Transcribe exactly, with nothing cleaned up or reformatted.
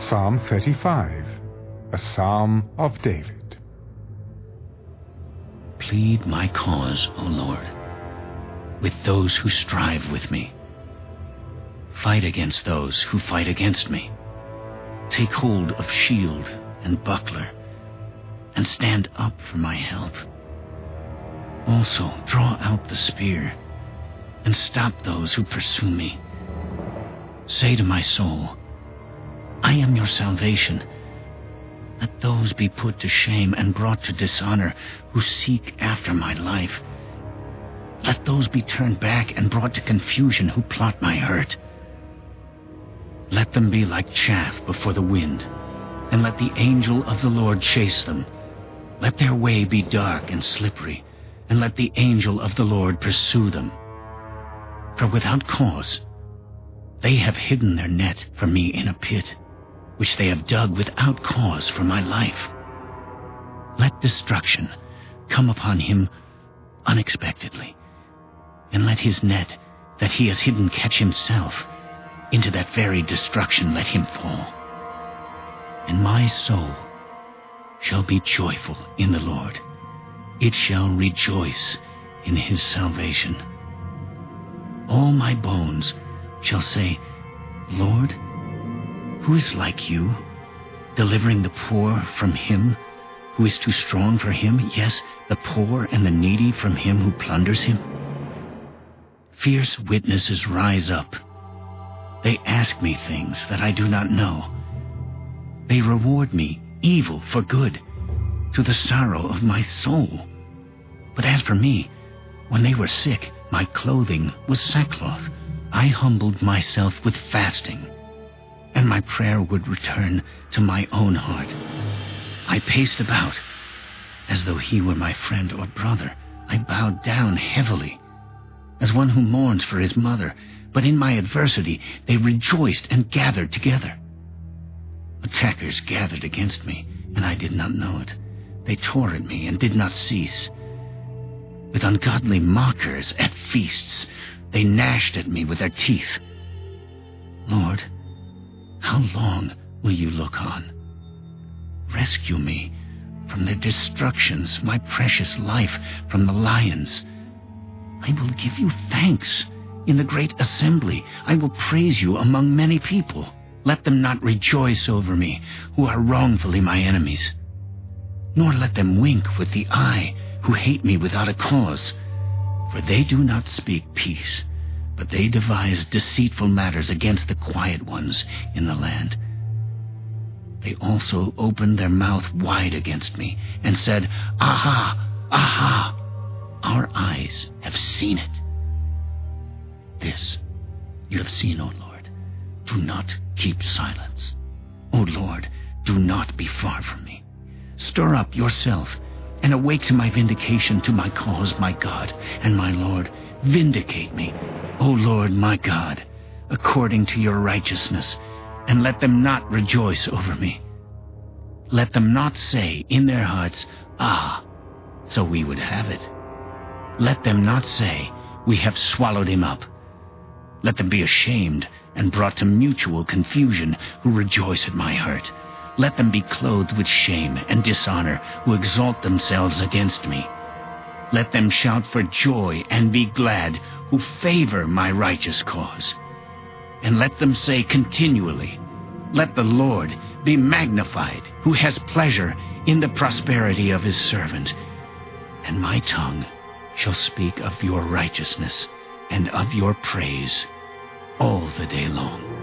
Psalm thirty-five, a psalm of David. Plead my cause, O Lord, with those who strive with me. Fight against those who fight against me. Take hold of shield and buckler, and stand up for my help. Also draw out the spear, and stop those who pursue me. Say to my soul, I am your salvation. Let those be put to shame and brought to dishonor who seek after my life. Let those be turned back and brought to confusion who plot my hurt. Let them be like chaff before the wind, and let the angel of the Lord chase them. Let their way be dark and slippery, and let the angel of the Lord pursue them. For without cause they have hidden their net for me in a pit, which they have dug without cause for my life. Let destruction come upon him unexpectedly, and let his net that he has hidden catch himself. Into that very destruction let him fall. And my soul shall be joyful in the Lord. It shall rejoice in his salvation. All my bones shall say, Lord, who is like you, delivering the poor from him who is too strong for him, yes, the poor and the needy from him who plunders him? Fierce witnesses rise up. They ask me things that I do not know. They reward me evil for good, to the sorrow of my soul. But as for me, when they were sick, my clothing was sackcloth. I humbled myself with fasting, and my prayer would return to my own heart. I paced about as though he were my friend or brother. I bowed down heavily, as one who mourns for his mother. But in my adversity they rejoiced and gathered together. Attackers gathered against me, and I did not know it. They tore at me and did not cease. With ungodly mockers at feasts, they gnashed at me with their teeth. Lord, how long will you look on? Rescue me from their destructions, my precious life from the lions. I will give you thanks in the great assembly. I will praise you among many people. Let them not rejoice over me, who are wrongfully my enemies. Nor let them wink with the eye, who hate me without a cause. For they do not speak peace, but they devise deceitful matters against the quiet ones in the land. They also opened their mouth wide against me, and said, Aha! Aha! Our eyes have seen it. This you have seen, O Lord. Do not keep silence. O Lord, do not be far from me. Stir up yourself, and awake to my vindication, to my cause, my God and my Lord. Vindicate me, O Lord my God, according to your righteousness, and let them not rejoice over me. Let them not say in their hearts, Ah, so we would have it. Let them not say, We have swallowed him up. Let them be ashamed and brought to mutual confusion who rejoice at my hurt. Let them be clothed with shame and dishonor who exalt themselves against me. Let them shout for joy and be glad who favor my righteous cause. And let them say continually, Let the Lord be magnified, who has pleasure in the prosperity of his servant. And my tongue shall speak of your righteousness and of your praise all the day long.